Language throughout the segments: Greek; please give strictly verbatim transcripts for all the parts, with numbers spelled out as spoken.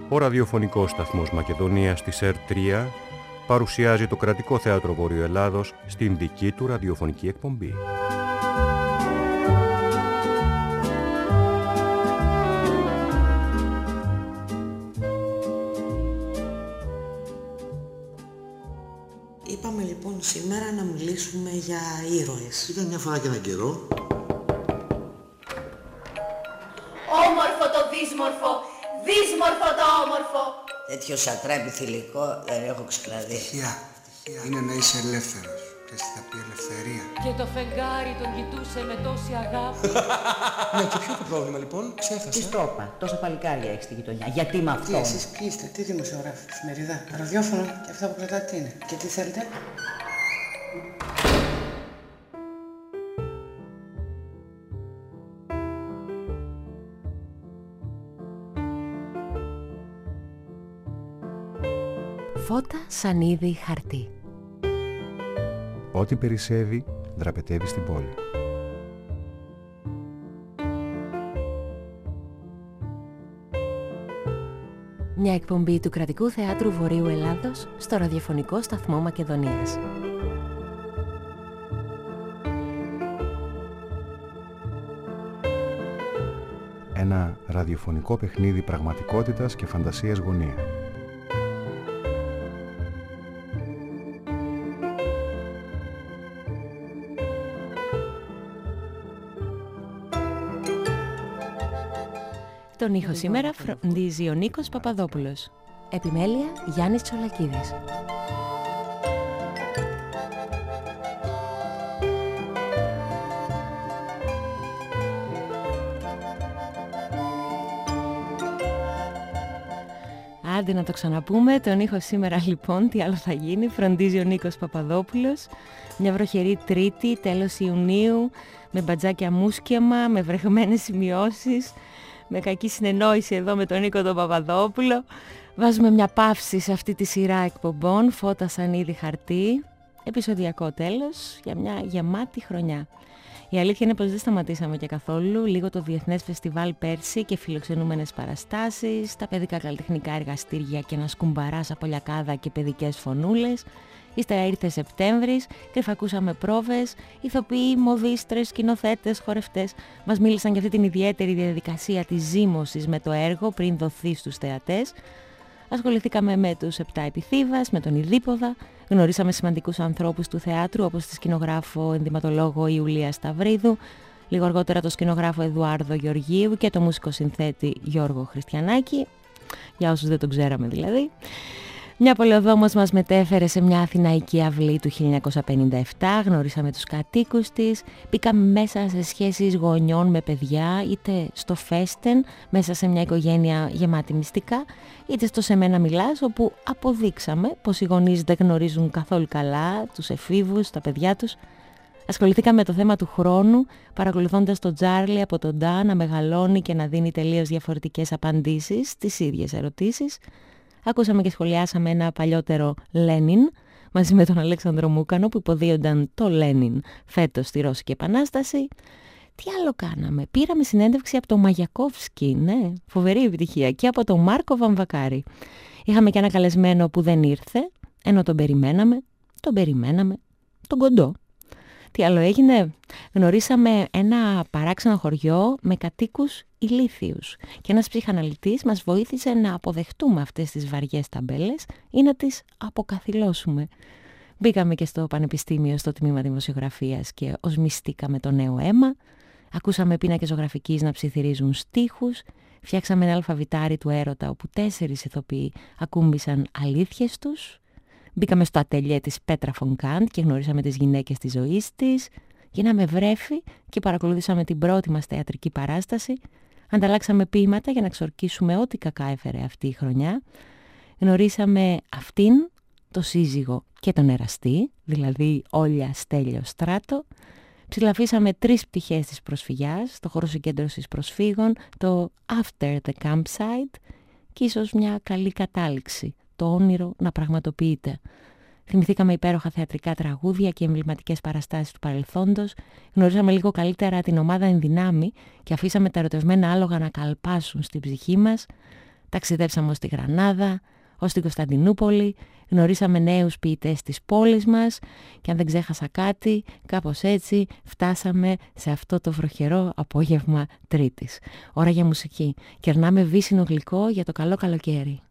Ο ραδιοφωνικός σταθμός Μακεδονίας της ΕΡΤ τρία παρουσιάζει το Κρατικό Θέατρο Βορείου Ελλάδος στην δική του ραδιοφωνική εκπομπή. Είπαμε λοιπόν σήμερα να μιλήσουμε για ήρωες. Ήταν μια φορά και έναν καιρό. Όμορφο το δύσμορφο, δύσμορφο το όμορφο. Τέτοιο σατράπι θηλυκό δεν έχω ξαναδεί. Στοιχεία, στοιχεία. Είναι να είσαι ελεύθερος. Και εσύ θα πει ελευθερία. Και το φεγγάρι τον κοιτούσε με τόση αγάπη. Ναι, και ποιο το πρόβλημα λοιπόν, ξέχασα. Τι στρόπα, τόσα παλικάρια έχει στη γειτονιά. Γιατί με αυτό. Τι εσείς ποιοι είστε, τι δημοσιογράφοι, εφημερίδα, ραδιόφωνο και αυτά που κρατάτε τι είναι. Και τι θέλετε. Φώτα σανίδι χαρτί. Ό,τι περισσεύει, δραπετεύει στην πόλη. Μια εκπομπή του Κρατικού Θεάτρου Βορείου Ελλάδος στο ραδιοφωνικό σταθμό Μακεδονίας. Ένα ραδιοφωνικό παιχνίδι πραγματικότητας και φαντασίας γωνία. Τον ήχο σήμερα φροντίζει ο Νίκος Παπαδόπουλος. Επιμέλεια Γιάννης Τσολακίδης. Άντε να το ξαναπούμε. Τον ήχο σήμερα λοιπόν, τι άλλο θα γίνει, φροντίζει ο Νίκος Παπαδόπουλος. Μια βροχερή Τρίτη, τέλος Ιουνίου, με μπατζάκια μουσκεμα, με βρεχμένες σημειώσεις, με κακή συνεννόηση εδώ με τον Νίκο τον Παπαδόπουλο. Βάζουμε μια παύση σε αυτή τη σειρά εκπομπών, Φώτα σανίδι χαρτί, επεισοδιακό τέλος για μια γεμάτη χρονιά. Η αλήθεια είναι πως δεν σταματήσαμε και καθόλου, λίγο το Διεθνές Φεστιβάλ πέρσι και φιλοξενούμενες παραστάσεις, τα παιδικά καλλιτεχνικά εργαστήρια και ένα σκουμπαράς από λιακάδα και παιδικές φωνούλες. Ύστερα ήρθε Σεπτέμβρης, κρυφακούσαμε πρόβες, ηθοποιοί, μοδίστρες, σκηνοθέτες, χορευτές. Μας μίλησαν για αυτή την ιδιαίτερη διαδικασία της ζύμωσης με το έργο πριν δοθεί στους θεατές. Ασχοληθήκαμε με τους επτά επιθύβας, με τον Ιδίποδα. Γνωρίσαμε σημαντικούς ανθρώπους του θεάτρου όπως τη σκηνογράφο ενδυματολόγο Ιουλία Σταυρίδου, λίγο αργότερα το σκηνογράφο Εδουάρδο Γεωργίου και το μουσικό συνθέτη Γιώργο Χριστιανάκη, για όσους δεν τον ξέραμε δηλαδή. Μια πολεοδόμος μας μετέφερε σε μια αθηναϊκή αυλή του χίλια εννιακόσια πενήντα επτά, γνωρίσαμε τους κατοίκους της, μπήκαμε μέσα σε σχέσεις γονιών με παιδιά, είτε στο Φέστεν, μέσα σε μια οικογένεια γεμάτη μυστικά, είτε στο «Σε μένα μιλάς», όπου αποδείξαμε πως οι γονείς δεν γνωρίζουν καθόλου καλά τους εφήβους, τα παιδιά τους. Ασχοληθήκαμε με το θέμα του χρόνου, παρακολουθώντας τον Τζάρλι από τον Ντα να μεγαλώνει και να δίνει τελείως διαφορετικές απαντήσεις στις ίδιες ερωτήσεις. Ακούσαμε και σχολιάσαμε ένα παλιότερο Λένιν μαζί με τον Αλέξανδρο Μούκανο που υποδίονταν το Λένιν φέτος στη Ρώσικη Επανάσταση. Τι άλλο κάναμε? Πήραμε συνέντευξη από τον Μαγιακόφσκι, ναι, φοβερή επιτυχία, και από τον Μάρκο Βαμβακάρη. Είχαμε και ένα καλεσμένο που δεν ήρθε, ενώ τον περιμέναμε, τον περιμέναμε, τον Κοντό. Τι άλλο έγινε? Γνωρίσαμε ένα παράξενο χωριό με κατοίκους ηλίθιους και ένας ψυχαναλυτής μας βοήθησε να αποδεχτούμε αυτές τις βαριές ταμπέλες ή να τις αποκαθιλώσουμε. Μπήκαμε και στο Πανεπιστήμιο στο τμήμα δημοσιογραφίας και οσμιστήκαμε το νέο αίμα. Ακούσαμε πίνακες ζωγραφικής να ψιθυρίζουν στίχους. Φτιάξαμε ένα αλφαβητάρι του έρωτα όπου τέσσερις ηθοποιοί ακούμπησαν αλήθειες τους. Μπήκαμε στο ατελιέ της Πέτρα Φονκάντ και γνωρίσαμε τις γυναίκες της ζωής της. Γίναμε βρέφη και παρακολουθήσαμε την πρώτη μας θεατρική παράσταση. Ανταλλάξαμε ποίηματα για να ξορκίσουμε ό,τι κακά έφερε αυτή η χρονιά. Γνωρίσαμε αυτήν, το σύζυγο και τον εραστή, δηλαδή Όλια Στέλιο Στράτο. Ψηλαφίσαμε τρεις πτυχές της προσφυγιάς, το χώρο συγκέντρωσης προσφύγων, το After the Campsite και ίσως μια καλή κατάληξη, το όνειρο να πραγματοποιείται. Θυμηθήκαμε υπέροχα θεατρικά τραγούδια και εμβληματικές παραστάσεις του παρελθόντος. Γνωρίσαμε λίγο καλύτερα την ομάδα Ενδυνάμει και αφήσαμε τα ερωτευμένα άλογα να καλπάσουν στην ψυχή μας. Ταξιδέψαμε ως τη Γρανάδα, ως την Κωνσταντινούπολη, γνωρίσαμε νέους ποιητές της πόλης μας και αν δεν ξέχασα κάτι, κάπως έτσι φτάσαμε σε αυτό το βροχερό απόγευμα Τρίτης. Ώρα για μουσική. Κερνάμε βύσσινο γλυκό για το καλό καλοκαίρι.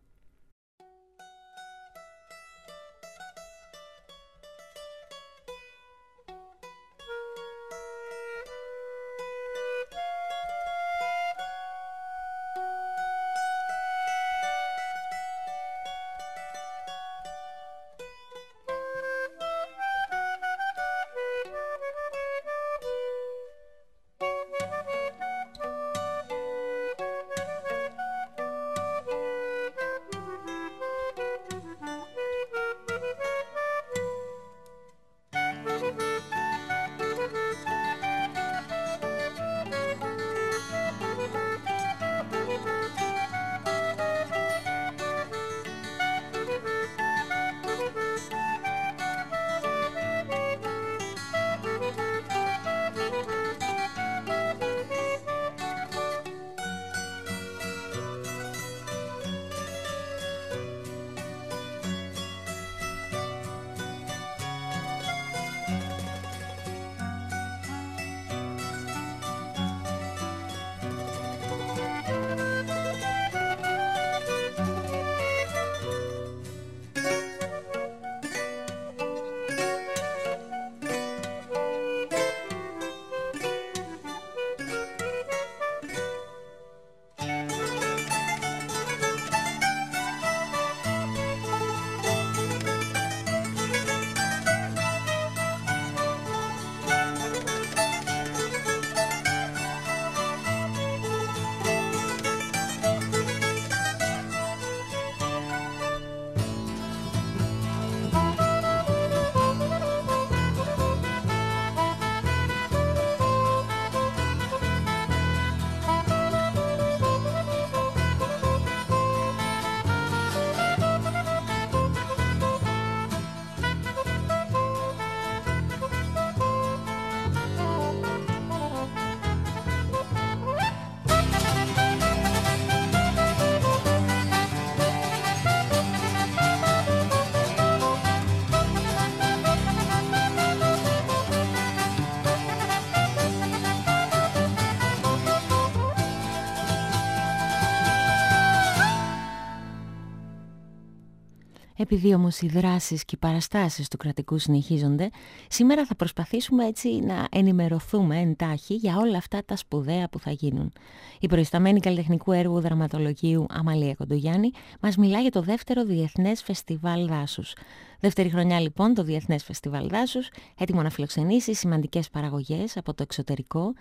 Επειδή όμως οι δράσεις και οι παραστάσεις του κρατικού συνεχίζονται, σήμερα θα προσπαθήσουμε έτσι να ενημερωθούμε εντάχει για όλα αυτά τα σπουδαία που θα γίνουν. Η προϊσταμένη καλλιτεχνικού έργου δραματολογίου Αμαλία Κοντογιάννη μας μιλά για το δεύτερο Διεθνές Φεστιβάλ Δάσους. Δεύτερη χρονιά λοιπόν το Διεθνές Φεστιβάλ Δάσους, έτοιμο να φιλοξενήσει σημαντικές παραγωγές από το εξωτερικό.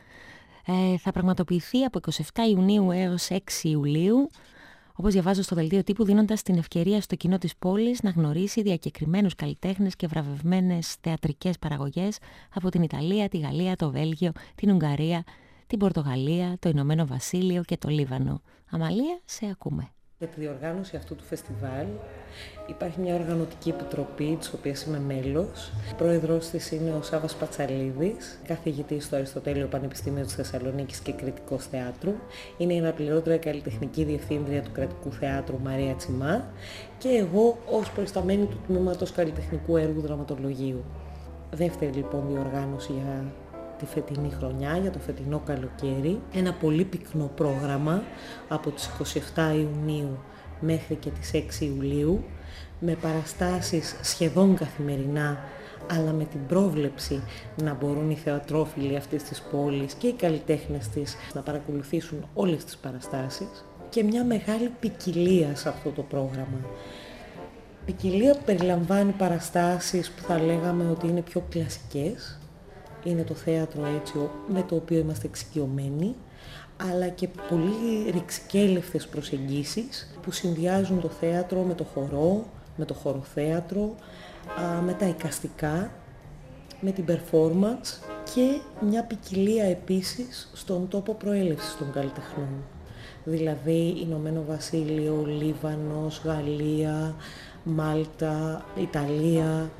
Ε, θα πραγματοποιηθεί από εικοστή εβδόμη Ιουνίου έως έξι Ιουλίου. Όπως διαβάζω στο δελτίο τύπου, δίνοντας την ευκαιρία στο κοινό της πόλης να γνωρίσει διακεκριμένους καλλιτέχνες και βραβευμένες θεατρικές παραγωγές από την Ιταλία, τη Γαλλία, το Βέλγιο, την Ουγγαρία, την Πορτογαλία, το Ηνωμένο Βασίλειο και το Λίβανο. Αμαλία, σε ακούμε. Για τη διοργάνωση αυτού του φεστιβάλ υπάρχει μια οργανωτική επιτροπή, της οποίας είμαι μέλος. Πρόεδρος της είναι ο Σάββας Πατσαλίδης, καθηγητής στο Αριστοτέλειο Πανεπιστήμιο της Θεσσαλονίκης και κριτικός θεάτρου. Είναι η αναπληρώτρια καλλιτεχνική διευθύντρια του Κρατικού Θεάτρου Μαρία Τσιμά και εγώ ως προϊσταμένη του τμήματος καλλιτεχνικού έργου δραματολογίου. Δεύτερη λοιπόν διοργάνωση για τη φετινή χρονιά, για το φετινό καλοκαίρι. Ένα πολύ πυκνό πρόγραμμα από τις εικοστή εβδόμη Ιουνίου μέχρι και τις έξι Ιουλίου, με παραστάσεις σχεδόν καθημερινά, αλλά με την πρόβλεψη να μπορούν οι θεατρόφιλοι αυτής της πόλης και οι καλλιτέχνες της να παρακολουθήσουν όλες τις παραστάσεις, και μια μεγάλη ποικιλία σε αυτό το πρόγραμμα. Ποικιλία που περιλαμβάνει παραστάσεις που θα λέγαμε ότι είναι πιο κλασικές, είναι το θέατρο έτσι με το οποίο είμαστε εξοικειωμένοι, αλλά και πολύ ρηξικέλευτες προσεγγίσεις που συνδυάζουν το θέατρο με το χορό, με το χοροθέατρο, με τα εικαστικά, με την performance και μια ποικιλία επίσης στον τόπο προέλευσης των καλλιτεχνών. Δηλαδή Ηνωμένο Βασίλειο, Λίβανος, Γαλλία, Μάλτα, Ιταλία.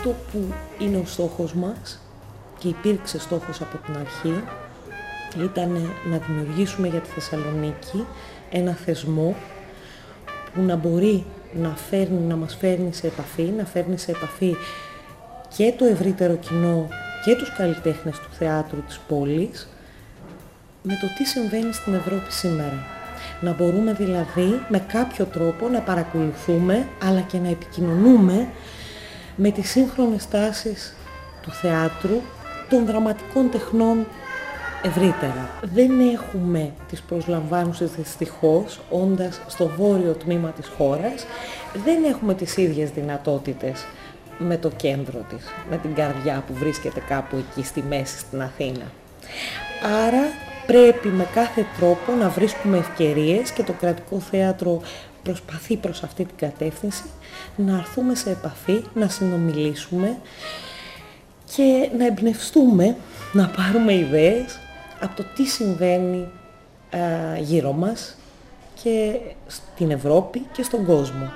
Αυτό που είναι ο στόχος μας και υπήρξε στόχος από την αρχή ήταν να δημιουργήσουμε για τη Θεσσαλονίκη ένα θεσμό που να μπορεί να, φέρνει, να μας φέρνει σε επαφή, να φέρνει σε επαφή και το ευρύτερο κοινό και τους καλλιτέχνες του θεάτρου της πόλης με το τι συμβαίνει στην Ευρώπη σήμερα. Να μπορούμε δηλαδή με κάποιο τρόπο να παρακολουθούμε αλλά και να επικοινωνούμε με τις σύγχρονες τάσεις του θεάτρου, των δραματικών τεχνών ευρύτερα. Δεν έχουμε τις προσλαμβάνουσες δυστυχώς, όντας στο βόρειο τμήμα της χώρας, δεν έχουμε τις ίδιες δυνατότητες με το κέντρο της, με την καρδιά που βρίσκεται κάπου εκεί στη μέση στην Αθήνα. Άρα πρέπει με κάθε τρόπο να βρίσκουμε ευκαιρίες και το κρατικό θέατρο προσπαθεί προς αυτή την κατεύθυνση να έρθουμε σε επαφή, να συνομιλήσουμε και να εμπνευστούμε, να πάρουμε ιδέες από το τι συμβαίνει α, γύρω μας και στην Ευρώπη και στον κόσμο.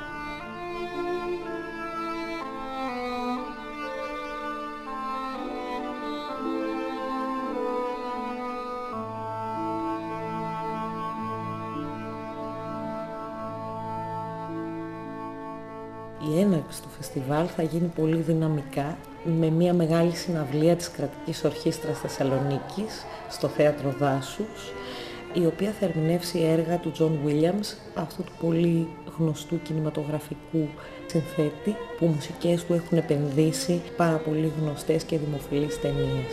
Η έναρξη του φεστιβάλ θα γίνει πολύ δυναμικά με μια μεγάλη συναυλία της Κρατικής Ορχήστρας Θεσσαλονίκης στο Θέατρο Δάσους, η οποία θα ερμηνεύσει έργα του Τζον Βίλιαμς, αυτού του πολύ γνωστού κινηματογραφικού συνθέτη, που μουσικές του έχουν επενδύσει πάρα πολύ γνωστές και δημοφιλείς ταινίες.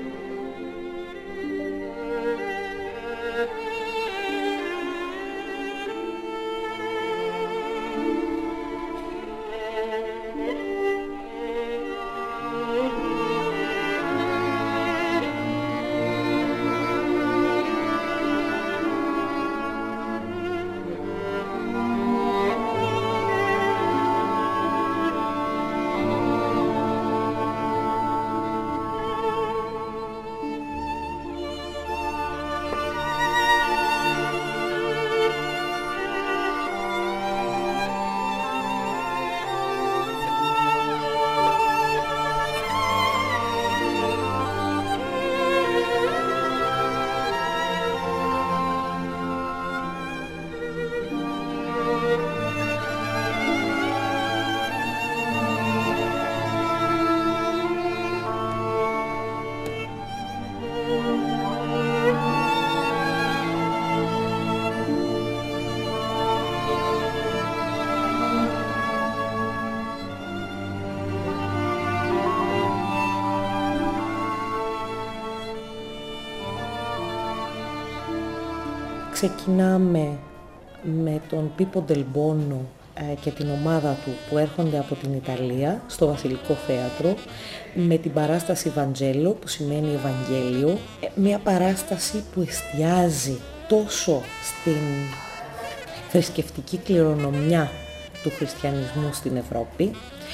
Ξεκινάμε με τον Πίπο Ντελμπόνο και την ομάδα του που έρχονται από την Ιταλία στο Βασιλικό Θέατρο με την παράσταση Βαντζέλο, που σημαίνει Ευαγγέλιο, μια παράσταση που εστιάζει τόσο στην θρησκευτική κληρονομιά του χριστιανισμού στην Ευρώπη,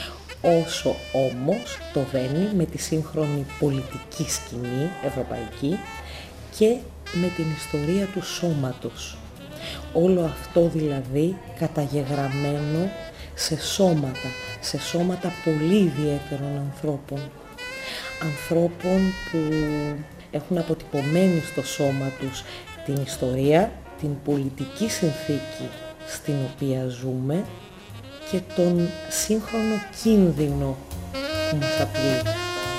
όσο όμως το δένει με τη σύγχρονη πολιτική σκηνή ευρωπαϊκή και με την ιστορία του σώματος. Όλο αυτό δηλαδή καταγεγραμμένο σε σώματα, σε σώματα πολύ ιδιαίτερων ανθρώπων. Ανθρώπων που έχουν αποτυπωμένη στο σώμα τους την ιστορία, την πολιτική συνθήκη στην οποία ζούμε και τον σύγχρονο κίνδυνο που μας απειλεί.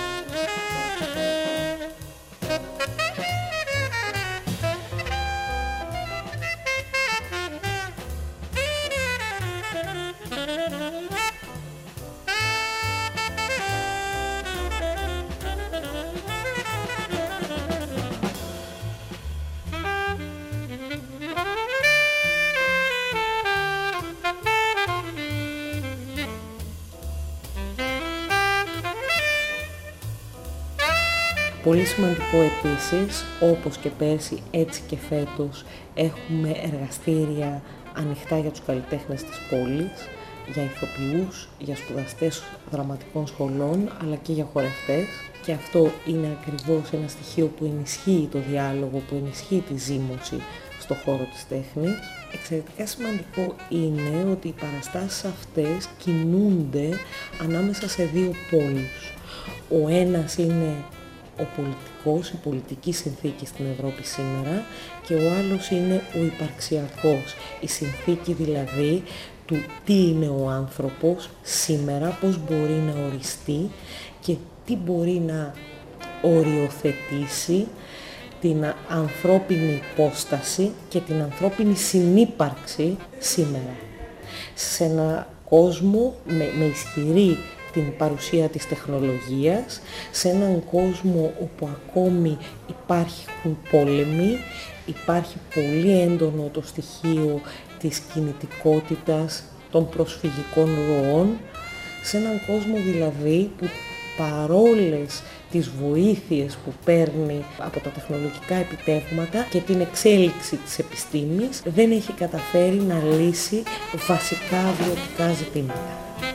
Πολύ σημαντικό επίσης, όπως και πέρσι έτσι και φέτος, έχουμε εργαστήρια ανοιχτά για τους καλλιτέχνες της πόλης, για ηθοποιούς, για σπουδαστές δραματικών σχολών, αλλά και για χορευτές. Και αυτό είναι ακριβώς ένα στοιχείο που ενισχύει το διάλογο, που ενισχύει τη ζήμωση στο χώρο της τέχνης. Εξαιρετικά σημαντικό είναι ότι οι παραστάσεις αυτές κινούνται ανάμεσα σε δύο πόλους. Ο ένας είναι ο πολιτικός, η πολιτική συνθήκη στην Ευρώπη σήμερα και ο άλλος είναι ο υπαρξιακός, η συνθήκη δηλαδή του τι είναι ο άνθρωπος σήμερα, πώς μπορεί να οριστεί και τι μπορεί να οριοθετήσει την ανθρώπινη υπόσταση και την ανθρώπινη συνύπαρξη σήμερα. Σε ένα κόσμο με, με ισχυρή την παρουσία της τεχνολογίας, σε έναν κόσμο όπου ακόμη υπάρχουν πόλεμοι, υπάρχει πολύ έντονο το στοιχείο της κινητικότητας, των προσφυγικών ροών, σε έναν κόσμο δηλαδή που παρόλες τις βοήθειες που παίρνει από τα τεχνολογικά επιτεύγματα και την εξέλιξη της επιστήμης δεν έχει καταφέρει να λύσει βασικά βιωτικά ζητήματα.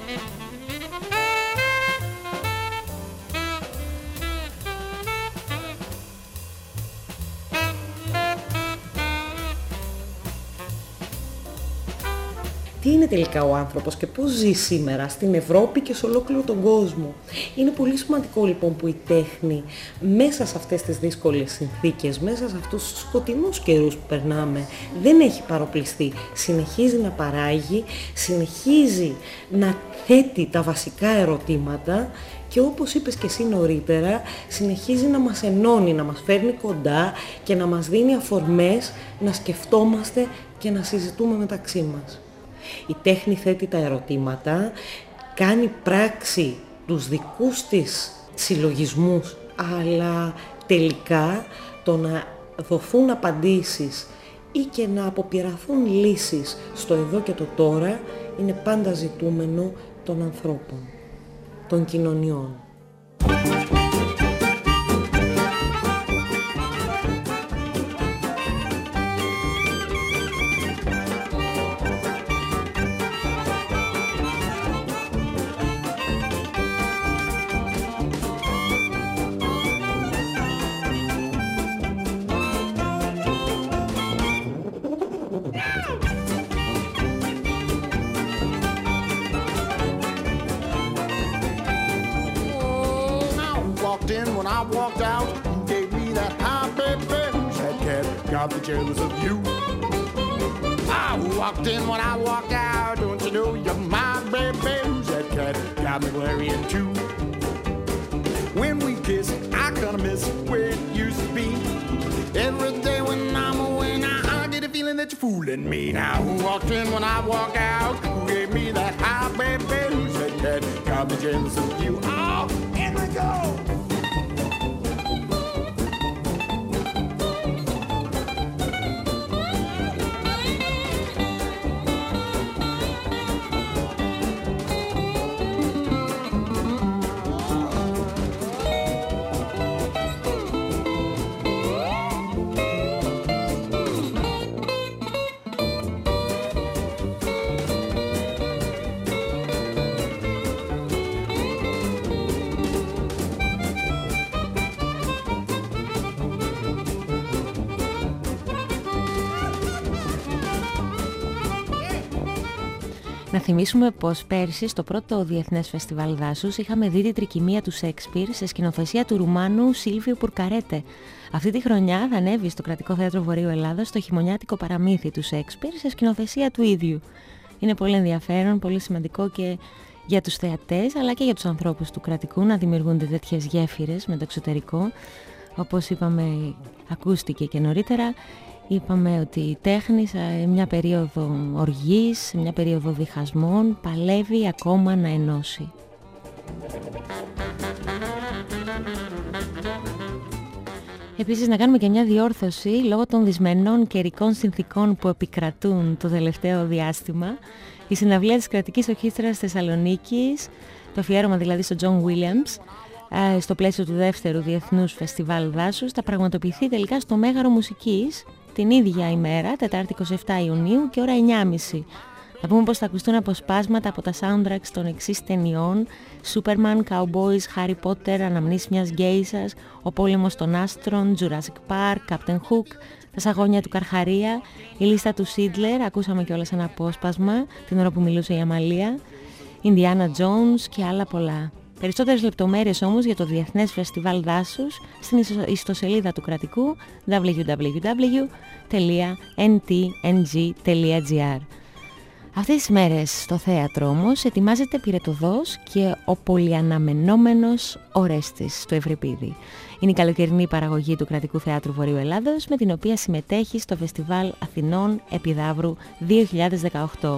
Τι είναι τελικά ο άνθρωπος και πώς ζει σήμερα στην Ευρώπη και σε ολόκληρο τον κόσμο. Είναι πολύ σημαντικό λοιπόν που η τέχνη μέσα σε αυτές τις δύσκολες συνθήκες, μέσα σε αυτούς τους σκοτεινούς καιρούς που περνάμε, δεν έχει παροπλιστεί. Συνεχίζει να παράγει, συνεχίζει να θέτει τα βασικά ερωτήματα και όπως είπες και εσύ νωρίτερα, συνεχίζει να μας ενώνει, να μας φέρνει κοντά και να μας δίνει αφορμές να σκεφτόμαστε και να συζητούμε μεταξύ μας. Η τέχνη θέτει τα ερωτήματα, κάνει πράξη τους δικούς της συλλογισμούς, αλλά τελικά το να δοθούν απαντήσεις ή και να αποπειραθούν λύσεις στο εδώ και το τώρα είναι πάντα ζητούμενο των ανθρώπων, των κοινωνιών. Jealous of you. I walked in when I walked out. Don't you know you're my baby? Who's that cat? Got me worrying too. When we kiss, I kinda miss where it used to be. Every day when I'm away, now I get a feeling that you're fooling me. Now who walked in when I walk out? Who gave me that high baby? Who's that cat? Got me jealous of you. Oh, here we go. Να θυμίσουμε πως πέρσι στο πρώτο Διεθνές Φεστιβάλ Δάσους είχαμε δει την τρικυμία του Σέξπιρ σε σκηνοθεσία του Ρουμάνου Σίλβιο Πουρκαρέτε. Αυτή τη χρονιά θα ανέβει στο Κρατικό Θέατρο Βορείου Ελλάδας το χειμωνιάτικο παραμύθι του Σέξπιρ σε σκηνοθεσία του ίδιου. Είναι πολύ ενδιαφέρον, πολύ σημαντικό και για τους θεατές αλλά και για τους ανθρώπους του κρατικού να δημιουργούνται τέτοιες γέφυρες με το εξωτερικό. Όπως είπαμε, ακούστηκε και νωρίτερα. Είπαμε ότι η τέχνη σε μια περίοδο οργής, σε μια περίοδο διχασμών, παλεύει ακόμα να ενώσει. Επίσης να κάνουμε και μια διόρθωση λόγω των δυσμενών καιρικών συνθήκων που επικρατούν το τελευταίο διάστημα. Η συναυλία της Κρατικής Ορχήστρας Θεσσαλονίκης, το αφιέρωμα δηλαδή στον Τζον Βίλιαμς, στο πλαίσιο του δεύτερου Διεθνούς Φεστιβάλ Δάσους, θα πραγματοποιηθεί τελικά στο Μέγαρο Μουσικής την ίδια ημέρα, Τετάρτη εικοστή εβδόμη Ιουνίου και ώρα εννιά και μισή. Να πούμε πως θα ακουστούν αποσπάσματα από τα soundtracks των εξής ταινιών: Superman, Cowboys, Harry Potter, Αναμνήσεις μιας γκέισας, Ο πόλεμος των άστρων, Jurassic Park, Captain Hook, Τα σαγόνια του Καρχαρία, Η λίστα του Σίντλερ, ακούσαμε κιόλας ένα απόσπασμα την ώρα που μιλούσε η Αμαλία, Indiana Jones και άλλα πολλά. Περισσότερες λεπτομέρειες όμως για το Διεθνές Φεστιβάλ Δάσους στην ιστοσελίδα του κρατικού double-u double-u double-u τελεία εν τι εν τζι τελεία τζι άρ. Αυτές τις μέρες στο θέατρο όμως ετοιμάζεται πυρετωδώς και ο πολυαναμενόμενος Ορέστης του Ευρυπίδη. Είναι η καλοκαιρινή παραγωγή του Κρατικού Θεάτρου Βορείου Ελλάδος, με την οποία συμμετέχει στο Φεστιβάλ Αθηνών Επιδαύρου δύο χιλιάδες δεκαοκτώ.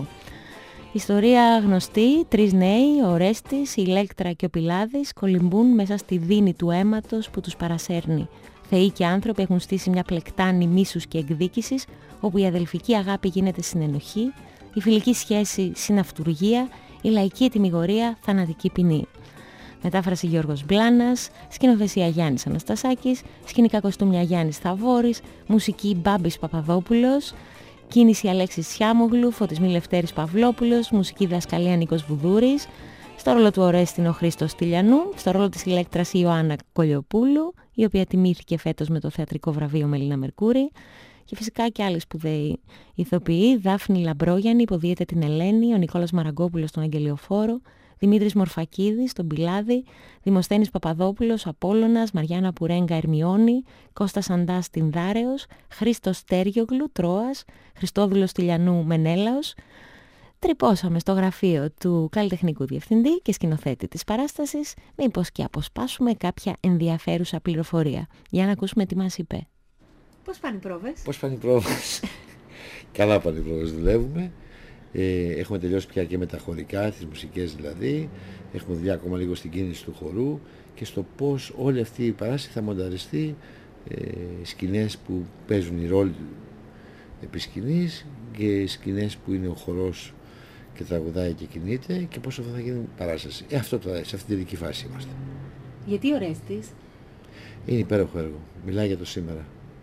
Ιστορία γνωστή: τρεις νέοι, ο Ορέστης, η Ηλέκτρα και ο Πηλάδης, κολυμπούν μέσα στη δίνη του αίματος που τους παρασέρνει. Θεοί και άνθρωποι έχουν στήσει μια πλεκτάνη μίσους και εκδίκησης, όπου η αδελφική αγάπη γίνεται συνενοχή, η φιλική σχέση συναυτουργία, η λαϊκή τιμιγορία θανατική ποινή. Μετάφραση Γιώργος Μπλάνας, σκηνοθεσία Γιάννης Αναστασάκης, σκηνικά κοστούμια Γιάννης Θαβόρης, μουσική Μπάμπης Παπαδόπουλος, κίνηση Αλέξης Σιάμογλου, φωτισμοί Λευτέρης Παυλόπουλος, μουσική δασκαλία Νίκος Βουδούρης, στο ρόλο του Ορέστη είναι ο Χρήστος Τηλιανού, στο ρόλο της Ηλέκτρας η Ιωάννα Κολιοπούλου, η οποία τιμήθηκε φέτος με το θεατρικό βραβείο Μελίνα Μερκούρη, και φυσικά και άλλοι σπουδαίοι ηθοποιοί: Δάφνη Λαμπρόγιαννη υποδίεται την Ελένη, ο Νικόλας Μαραγκόπουλος τον Αγγελιοφόρο, Δημήτρης Μορφακίδης τον Πηλάδη, Δημοσθένης Παπαδόπουλος Απόλλωνας, Μαριάννα Πουρέγκα Ερμιόνη, Κώστας Αντάς την Δάρεος, Χρήστος Τέριογλου Τρόας, Χριστόδουλος Τηλιανού Μενέλαος. Τρυπώσαμε στο γραφείο του καλλιτεχνικού διευθυντή και σκηνοθέτη της παράστασης, μήπως και αποσπάσουμε κάποια ενδιαφέρουσα πληροφορία. Για να ακούσουμε τι μας είπε. Πώς πάνε οι πρόβες? Πώς πάνε οι πρόβες? Καλά πάνε οι πρόβες, δουλεύουμε. Ε, έχουμε τελειώσει πια και με τα χωρικά, τις μουσικές δηλαδή. Έχουμε δουλειά ακόμα λίγο στην κίνηση του χορού και στο πώς όλη αυτή η παράσταση θα μονταριστεί, ε, σκηνές που παίζουν οι ρόλοι επί σκηνής και σκηνές που είναι ο χορός και τραγουδάει και κινείται, και πώς αυτό θα γίνει παράσταση. Ε, αυτό το, σε αυτή την τελική φάση είμαστε. Γιατί Ορέστης? Είναι υπέροχο έργο. Μιλάει για το σήμερα.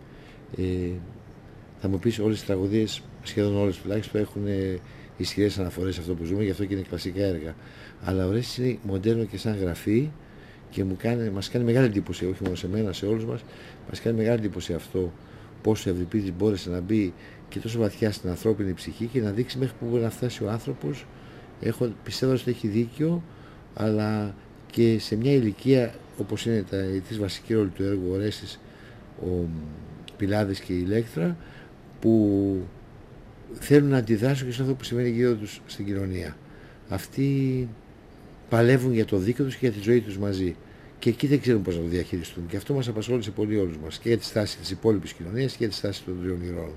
Ε, θα μου πεις, όλες τις τραγωδίες, σχεδόν όλες τουλάχιστον, έχουν ισχυρές αναφορές σε αυτό που ζούμε, γι' αυτό και είναι κλασικά έργα. Αλλά ο Ορέστης είναι μοντέρνο και σαν γραφή και μου κάνει, μας κάνει μεγάλη εντύπωση, όχι μόνο σε μένα, σε όλους μας, μας κάνει μεγάλη εντύπωση αυτό, πόσο ο Ευρυπίδης μπόρεσε να μπει και τόσο βαθιά στην ανθρώπινη ψυχή και να δείξει μέχρι που μπορεί να φτάσει ο άνθρωπος. Έχω, πιστεύω ότι έχει δίκιο, αλλά και σε μια ηλικία όπως είναι τα, η της βασική ρόλη του έργου, ο Ορέστης, ο Πηλάδης και η Ηλέκτρα, που θέλουν να αντιδράσουν και σε αυτό που σημαίνει γύρω τους στην κοινωνία. Αυτοί παλεύουν για το δίκαιο τους και για τη ζωή τους μαζί. Και εκεί δεν ξέρουν πώς να το διαχειριστούν. Και αυτό μας απασχόλησε πολύ όλους μας. Και για τη στάση της υπόλοιπης κοινωνίας και για τη στάση των τριών ηρώων.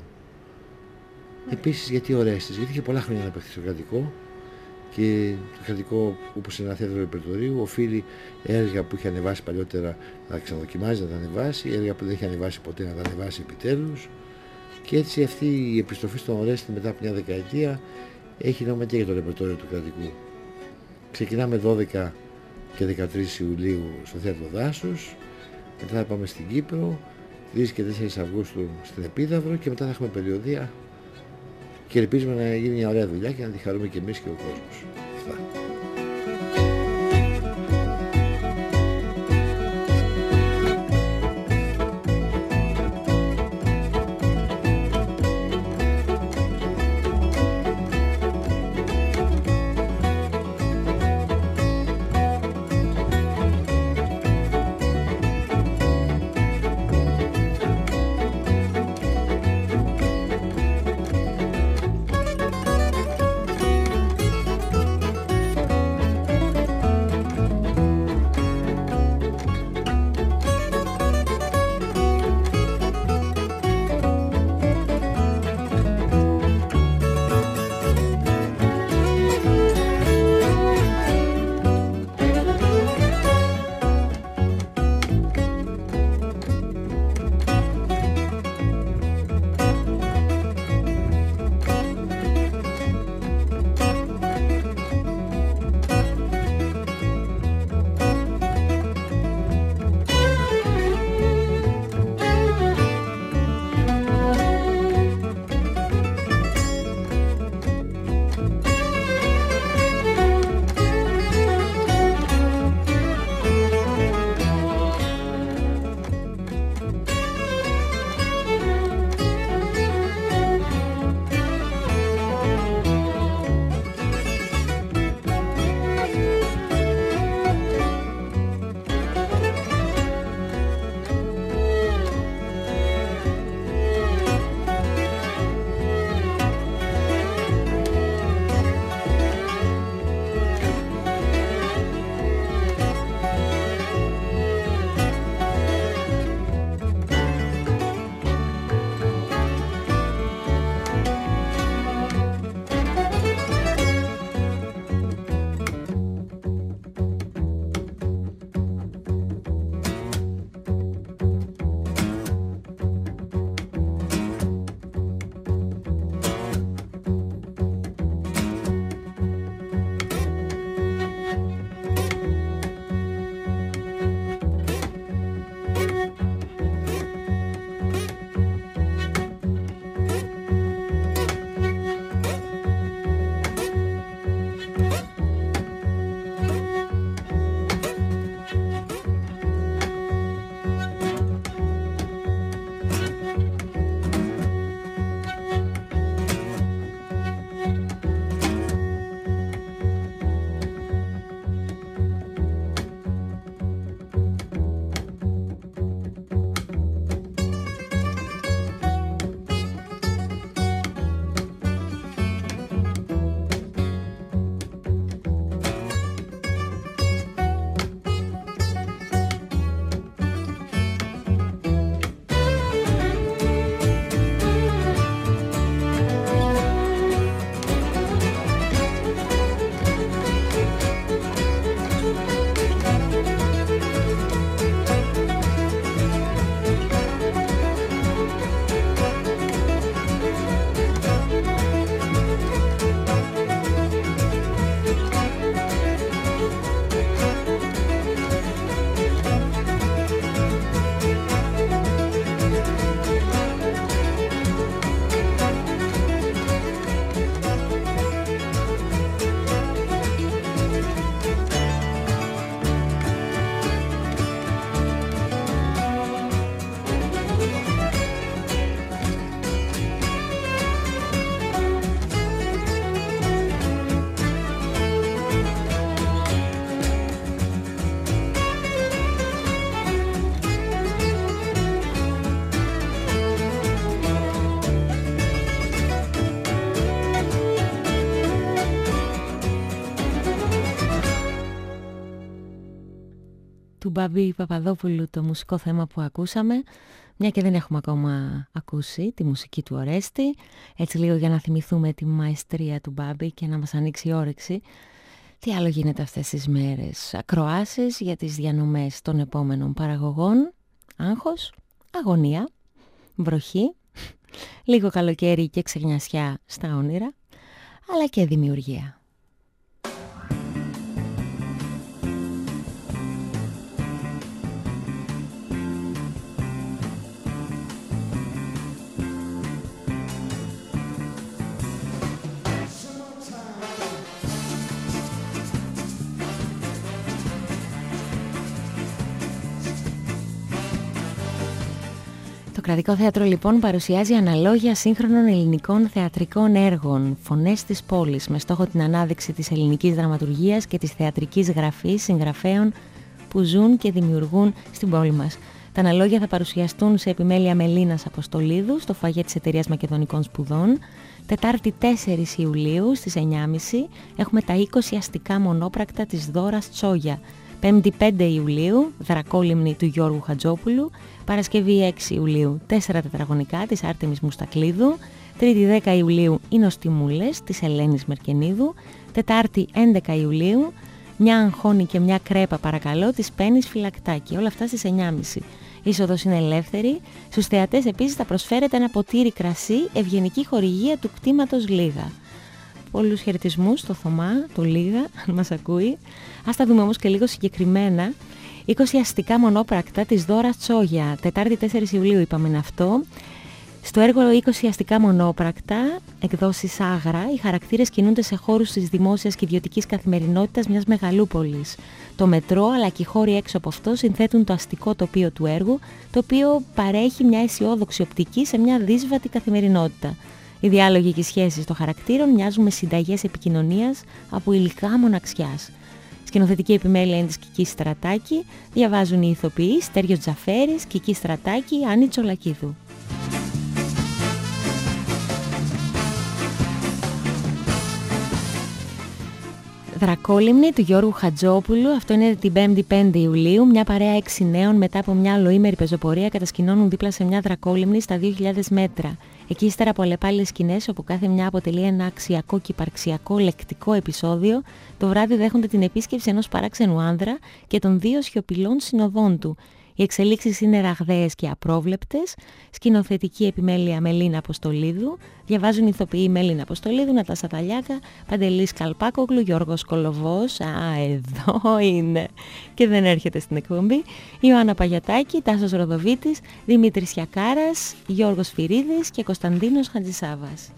Mm. Επίσης, γιατί ο Ορέστης? Γιατί είχε πολλά χρόνια να παιχθεί στο κρατικό. Και το κρατικό, όπως είναι ένα θέατρο ρεπερτορίου, οφείλει έργα που είχε ανεβάσει παλιότερα να τα ξαναδοκιμάζει, να τα ανεβάσει, έργα που δεν είχε ανεβάσει ποτέ να τα ανεβάσει επιτέλους. Και έτσι αυτή η επιστροφή στον Ορέστη μετά από μια δεκαετία έχει νόημα και για το ρεπερτόριο του κρατικού. Ξεκινάμε δώδεκα και δεκατρείς Ιουλίου στο Θέατρο Δάσους, μετά θα πάμε στην Κύπρο, τρεις και τέσσερις Αυγούστου στην Επίδαυρο και μετά θα έχουμε περιοδεία και ελπίζουμε να γίνει μια ωραία δουλειά και να τη χαρούμε και εμείς και ο κόσμος. Αυτά. Μπάμπη Παπαδόπουλου το μουσικό θέμα που ακούσαμε, μια και δεν έχουμε ακόμα ακούσει τη μουσική του Ορέστη, έτσι λίγο για να θυμηθούμε τη μαεστρία του Μπάμπη και να μας ανοίξει η όρεξη. Τι άλλο γίνεται αυτές τις μέρες? Ακροάσεις για τις διανομές των επόμενων παραγωγών, άγχος, αγωνία, βροχή, λίγο καλοκαίρι και ξεγνιασιά στα όνειρα, αλλά και δημιουργία. Το Κρατικό Θέατρο λοιπόν παρουσιάζει αναλόγια σύγχρονων ελληνικών θεατρικών έργων, φωνές της πόλης, με στόχο την ανάδειξη της ελληνικής δραματουργίας και της θεατρικής γραφής συγγραφέων που ζουν και δημιουργούν στην πόλη μας. Τα αναλόγια θα παρουσιαστούν σε επιμέλεια Μελίνας Αποστολίδου στο φαγέ της Εταιρείας Μακεδονικών Σπουδών. Τετάρτη τέσσερις Ιουλίου στις εννιά και μισή έχουμε τα είκοσι αστικά μονόπρακτα της Δώρας Τσόγια. Πέμπτη πέντε Ιουλίου, Δρακόλυμνη του Γιώργου Χατζόπουλου. Παρασκευή έξι Ιουλίου, τέσσερα τετραγωνικά της Άρτεμις Μουστακλίδου. Τρίτη δέκα Ιουλίου, οι Νοστιμούλες της Ελένης Μερκενίδου. Τετάρτη έντεκα Ιουλίου, μια αγχώνη και μια κρέπα παρακαλώ της Πέννης Φυλακτάκη. Όλα αυτά στις εννιά και μισή. Η είσοδος είναι ελεύθερη. Στους θεατές επίσης θα προσφέρεται ένα ποτήρι κρασί, ευγενική χορηγία του κτήματος Λίγα. Πολλούς χαιρετισμούς στο Θωμά, το Λίγα, αν μας ακούει. Ας τα δούμε όμως και λίγο συγκεκριμένα. είκοσι αστικά μονόπρακτα της Δώρας Τσόγια. Τετάρτη τέσσερις Ιουλίου είπαμε είναι αυτό. Στο έργο είκοσι αστικά μονόπρακτα, εκδόσεις Άγρα, οι χαρακτήρες κινούνται σε χώρους της δημόσιας και ιδιωτικής καθημερινότητας μιας μεγαλούπολης. Το μετρό αλλά και οι χώροι έξω από αυτό συνθέτουν το αστικό τοπίο του έργου, το οποίο παρέχει μια αισιόδοξη οπτική σε μια δύσβατη καθημερινότητα. Οι διάλογοι και οι σχέσεις των χαρακτήρων μοιάζουν με συνταγές επικοινωνίας από υλικά μοναξιάς. Σκηνοθετική επιμέλεια είναι της Κική Στρατάκη, διαβάζουν οι ηθοποιοί Στέργιος Τζαφέρης, Κική Στρατάκη, Άννη Τσολακίδου. Δρακόλυμνη του Γιώργου Χατζόπουλου, αυτό είναι την πέμπτη πέντε Ιουλίου. Μια παρέα έξι νέων μετά από μια ολοήμερη πεζοπορία κατασκηνώνουν δίπλα σε μια δρακόλυμνη στα δύο χιλιάδες μέτρα. Εκεί ύστερα από αλλεπάλληλες σκηνές, όπου κάθε μια αποτελεί ένα αξιακό και υπαρξιακό λεκτικό επεισόδιο, το βράδυ δέχονται την επίσκεψη ενός παράξενου άνδρα και των δύο σιωπηλών συνοδών του. Οι εξελίξεις είναι ραγδαίες και απρόβλεπτες. Σκηνοθετική επιμέλεια Μελίνα Αποστολίδου. Διαβάζουν οι ηθοποιοί Μελίνα Αποστολίδου, Νατάσα Ταλιάκα, Παντελής Καλπάκογλου, Γιώργος Κολοβός. Α, εδώ είναι. Και δεν έρχεται στην εκπομπή. Ιωάννα Παγιατάκη, Τάσος Ροδοβίτης, Δημήτρης Σιακάρας, Γιώργος Φυρίδης και Κωνσταντίνος Χατζησάβας.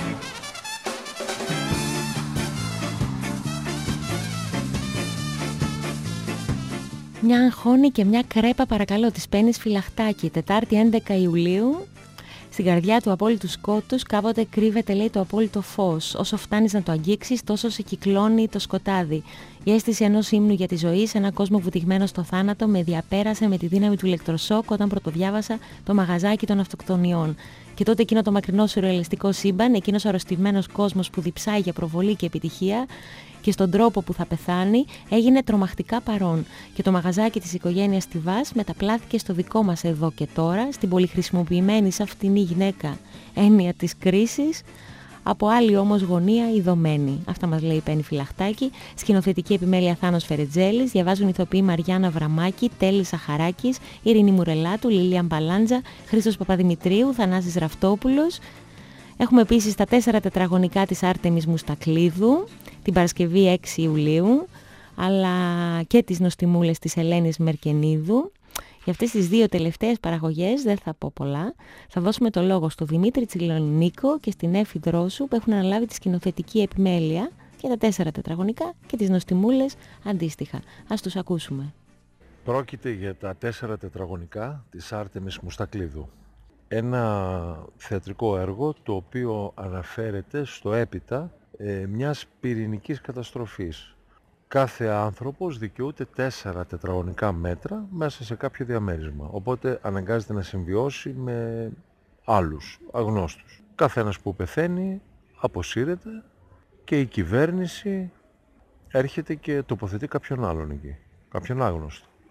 Μια αγχώνη και μια κρέπα παρακαλώ της Πέννης Φυλακτάκη. Τετάρτη έντεκα Ιουλίου. Στην καρδιά του απόλυτου σκότους κάποτε κρύβεται λέει το απόλυτο φως. Όσο φτάνεις να το αγγίξεις τόσο σε κυκλώνει το σκοτάδι. Η αίσθηση ενός ύμνου για τη ζωή σε έναν κόσμο βουτυγμένο στο θάνατο με διαπέρασε με τη δύναμη του ηλεκτροσόκ όταν πρωτοδιάβασα το μαγαζάκι των αυτοκτονιών. Και τότε εκείνο το μακρινό σουρεαλιστικό σύμπαν, εκείνος αρρωστημένος κόσμος που διψάει για προβολή και επιτυχία και στον τρόπο που θα πεθάνει, έγινε τρομακτικά παρόν. Και το μαγαζάκι της οικογένειας Τιβάς μεταπλάθηκε στο δικό μας εδώ και τώρα, στην πολυχρησιμοποιημένη σαν φτηνή γυναίκα έννοια της κρίσης, από άλλη όμως γωνία ειδωμένη. Αυτά μας λέει η Πέννη Φυλακτάκη. Σκηνοθετική επιμέλεια Θάνος Φερετζέλης. Διαβάζουν ηθοποιοί Μαριάννα Βραμάκη, Τέλης Σαχαράκης, Ειρήνη Μουρελάτου, Λίλιαν Παλάντζα, Χρήστος Παπαδημητρίου, Θανάσης Ραφτόπουλος. Έχουμε επίσης τα τέσσερα τετραγωνικά της Άρτεμις Μουστακλίδου, την Παρασκευή έξι Ιουλίου, αλλά και τις Νοστιμούλες της Ελένης Μερκενίδου. Για αυτές τις δύο τελευταίες παραγωγές δεν θα πω πολλά. Θα δώσουμε το λόγο στο Δημήτρη Τσιλονίκο και στην Έφη Δρόσου που έχουν αναλάβει τη σκηνοθετική επιμέλεια για τα τέσσερα τετραγωνικά και τις Νοστιμούλες αντίστοιχα. Ας τους ακούσουμε. Πρόκειται για τα τέσσερα τετραγωνικά της Άρτεμις Μουστακλίδου. Ένα θεατρικό έργο το οποίο αναφέρεται στο έπειτα ε, μιας πυρηνικής καταστροφής. Κάθε άνθρωπος δικαιούται τέσσερα τετραγωνικά μέτρα μέσα σε κάποιο διαμέρισμα, οπότε αναγκάζεται να συμβιώσει με άλλους αγνώστους. Καθένας που πεθαίνει αποσύρεται και η κυβέρνηση έρχεται και τοποθετεί κάποιον άλλον εκεί, κάποιον άγνωστο.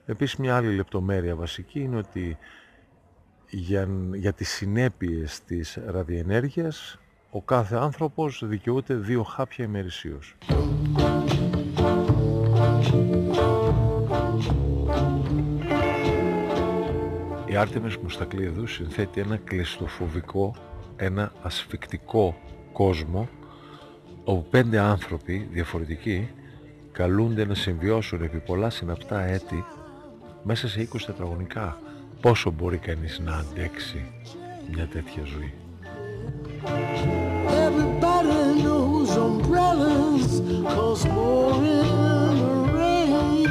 Επίσης μια άλλη λεπτομέρεια βασική είναι ότι για, για τις συνέπειες της ραδιενέργειας ο κάθε άνθρωπος δικαιούται δύο χάπια ημερησίως. Η Άρτεμις Μουστακλίδου συνθέτει ένα κλειστοφοβικό, ένα ασφικτικό κόσμο όπου πέντε άνθρωποι διαφορετικοί καλούνται να συμβιώσουν επί πολλά συναπτά έτη μέσα σε είκοσι τετραγωνικά. Πόσο μπορεί κανείς να αντέξει μια τέτοια ζωή? Everybody knows umbrellas cause more in the rain.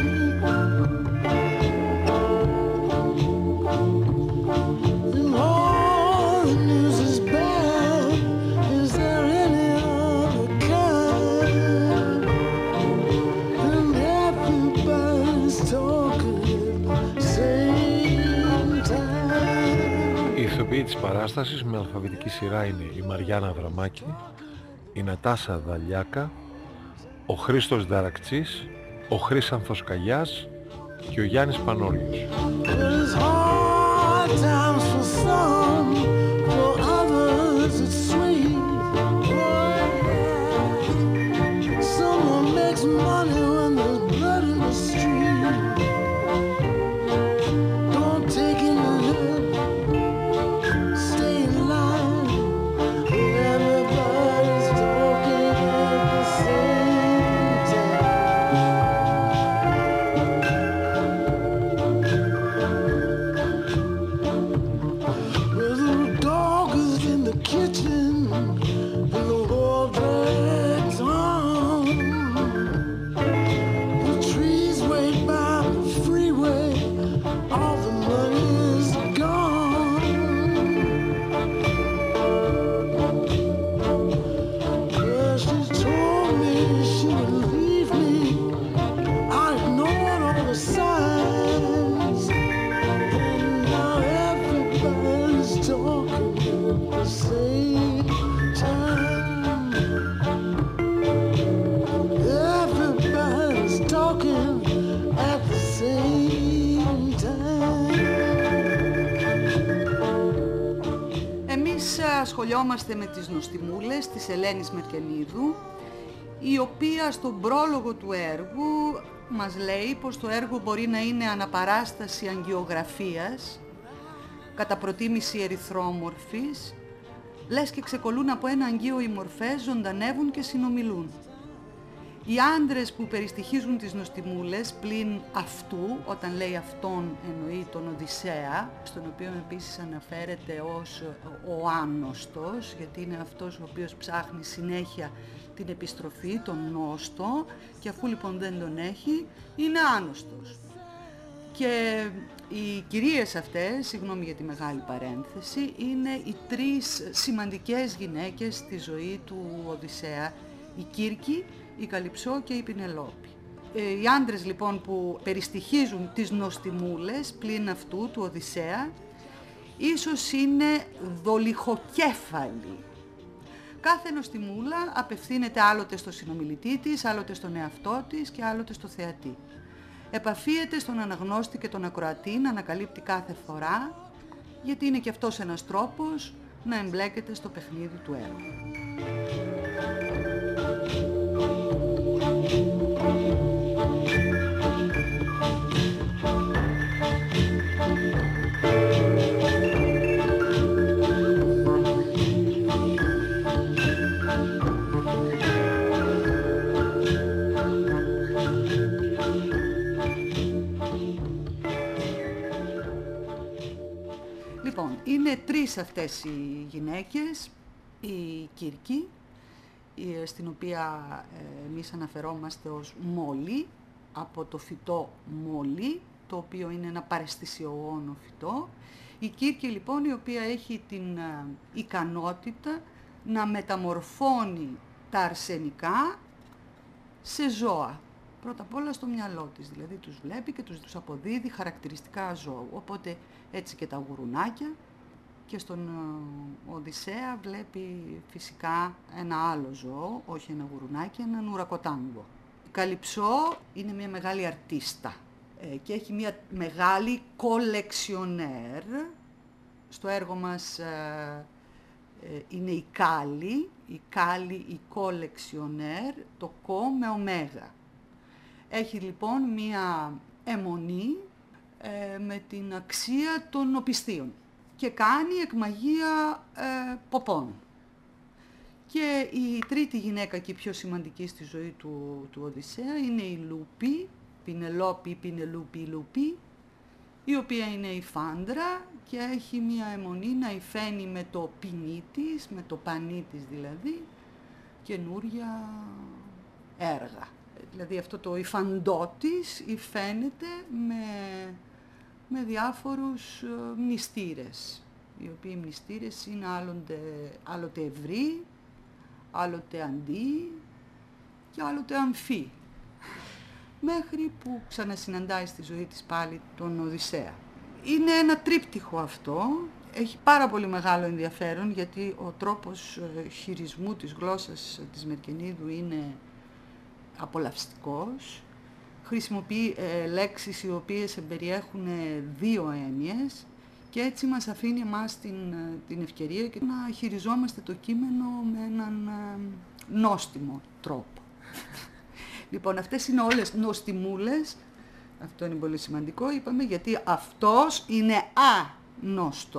And all the news is bad. Is there any other kind? And everybody's talking same time. Οι ηθοποιοί της παράστασης με αλφαβητική σειρά είναι η Μαριάννα Δραμάκη, η Νατάσα Δαλιάκα, ο Χρήστος Δαρακτσής, ο Χρύσανθος Καγιάς και ο Γιάννης Πανόριος. Ασχολιόμαστε με τις νοστιμούλες της Ελένης Μερκενίδου, η οποία στον πρόλογο του έργου μας λέει πως το έργο μπορεί να είναι αναπαράσταση αγγειογραφίας, κατά προτίμηση ερυθρόμορφης, λες και ξεκολλούν από ένα αγγείο οι μορφές, ζωντανεύουν και συνομιλούν. Οι άντρες που περιστοιχίζουν τις νοστιμούλες πλην αυτού, όταν λέει αυτόν εννοεί τον Οδυσσέα, στον οποίο επίσης αναφέρεται ως ο άνοστος, γιατί είναι αυτός ο οποίος ψάχνει συνέχεια την επιστροφή, τον νόστο, και αφού λοιπόν δεν τον έχει, είναι άνοστος. Και οι κυρίες αυτές, συγγνώμη για τη μεγάλη παρένθεση, είναι οι τρεις σημαντικές γυναίκες στη ζωή του Οδυσσέα, η Κύρκη, η Καλυψό και η Πινελόπη. Οι άντρες λοιπόν που περιστοιχίζουν τις νοστιμούλες πλην αυτού του Οδυσσέα, ίσως είναι δολιχοκέφαλοι. Κάθε νοστιμούλα απευθύνεται άλλοτε στο συνομιλητή της, άλλοτε στον εαυτό της και άλλοτε στο θεατή. Επαφίεται στον αναγνώστη και τον ακροατή να ανακαλύπτει κάθε φορά, γιατί είναι και αυτός ένας τρόπος να εμπλέκεται στο παιχνίδι του έργου. Λοιπόν, είναι τρεις αυτές οι γυναίκες, η Κύρκη, στην οποία εμείς αναφερόμαστε ως μόλι, από το φυτό μόλι, το οποίο είναι ένα παραισθησιογόνο φυτό. Η Κύρκη λοιπόν, η οποία έχει την ικανότητα να μεταμορφώνει τα αρσενικά σε ζώα. Πρώτα απ' όλα στο μυαλό της, δηλαδή τους βλέπει και τους, τους αποδίδει χαρακτηριστικά ζώου. Οπότε έτσι και τα γουρουνάκια, και στον Οδυσσέα βλέπει φυσικά ένα άλλο ζώο, όχι ένα γουρουνάκι, έναν ουρακοτάγκο. Η Καλυψό είναι μια μεγάλη αρτίστα. ε, και έχει μια μεγάλη κολεξιονέρ. Στο έργο μας ε, ε, είναι η Κάλλη, η Κάλλη η κολεξιονέρ, το κο με ωμέγα. Έχει λοιπόν μια αιμονή ε, με την αξία των οπισθίων και κάνει εκμαγεία ε, ποπών. Και η τρίτη γυναίκα και η πιο σημαντική στη ζωή του, του Οδυσσέα είναι η Λούπη, Πινελόπη, Πινελούπη, Λούπη, η οποία είναι η φάντρα και έχει μία αιμονή να υφαίνει με το ποινί της, με το πανί της δηλαδή, καινούρια έργα. Δηλαδή αυτό το υφαντό της υφαίνεται με, με διάφορους μνηστήρες, οι οποίοι μνηστήρες είναι άλλοτε, άλλοτε ευρύ, άλλοτε αντί και άλλοτε αμφί, μέχρι που ξανασυναντάει στη ζωή της πάλι τον Οδυσσέα. Είναι ένα τρίπτυχο αυτό, έχει πάρα πολύ μεγάλο ενδιαφέρον γιατί ο τρόπος χειρισμού της γλώσσας της Μερκενίδου είναι απολαυστικός. Χρησιμοποιεί ε, λέξεις οι οποίες περιέχουν δύο έννοιες και έτσι μας αφήνει εμάς την, την ευκαιρία και να χειριζόμαστε το κείμενο με έναν ε, νόστιμο τρόπο. Λοιπόν, αυτές είναι όλες νοστιμούλες, αυτό είναι πολύ σημαντικό, είπαμε, γιατί αυτός είναι ανόστο.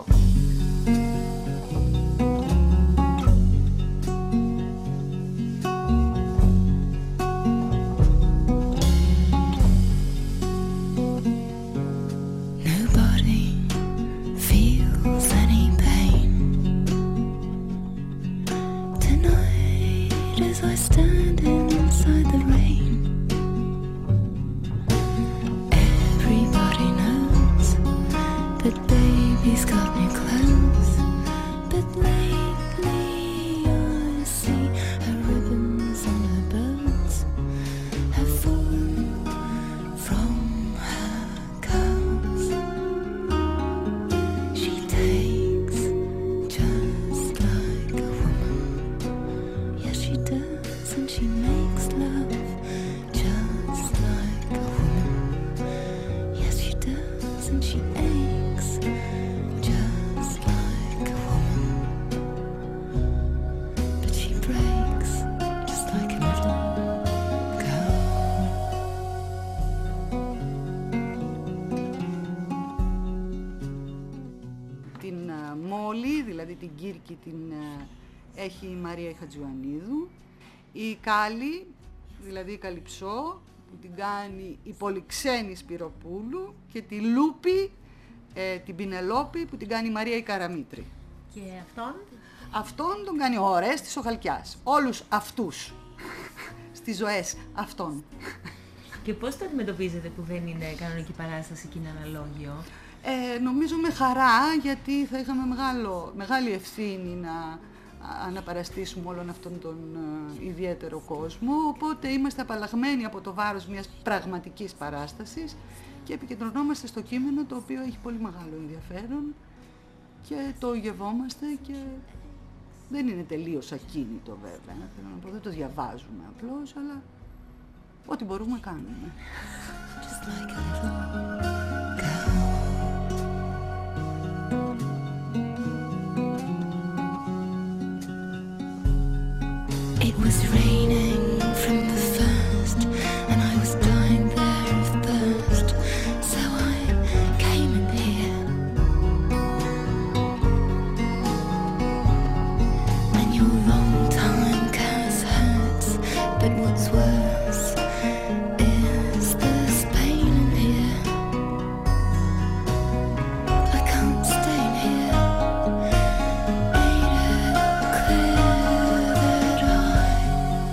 Την Κύρκη την έχει η Μαρία Χατζιωαννίδου, η Κάλλη, δηλαδή η Καλυψό, που την κάνει η Πολυξένη Σπυροπούλου και τη Λούπη, ε, την Πινελόπη, που την κάνει η Μαρία η Καραμήτρη. Και αυτόν? Αυτόν τον κάνει ο Ορέστης ο Χαλκιάς. Όλους αυτούς στις ζωές αυτών. Και πώς το αντιμετωπίζετε που δεν είναι κανονική παράσταση και είναι αναλόγιο? Ε, νομίζω με χαρά, γιατί θα είχαμε μεγάλο, μεγάλη ευθύνη να αναπαραστήσουμε όλον αυτόν τον uh, ιδιαίτερο κόσμο, οπότε είμαστε απαλλαγμένοι από το βάρος μιας πραγματικής παράστασης και επικεντρωνόμαστε στο κείμενο, το οποίο έχει πολύ μεγάλο ενδιαφέρον και το γευόμαστε και δεν είναι τελείως ακίνητο βέβαια, θέλω να πω, δεν το διαβάζουμε απλώς, αλλά ό,τι μπορούμε κάνουμε. Just like a little girl. It was raining from the first, and I was dying there of thirst, so I came in here. And your long time curse hurts, but what's worse is this pain in here. I can't stay in here. Ain't it clear that I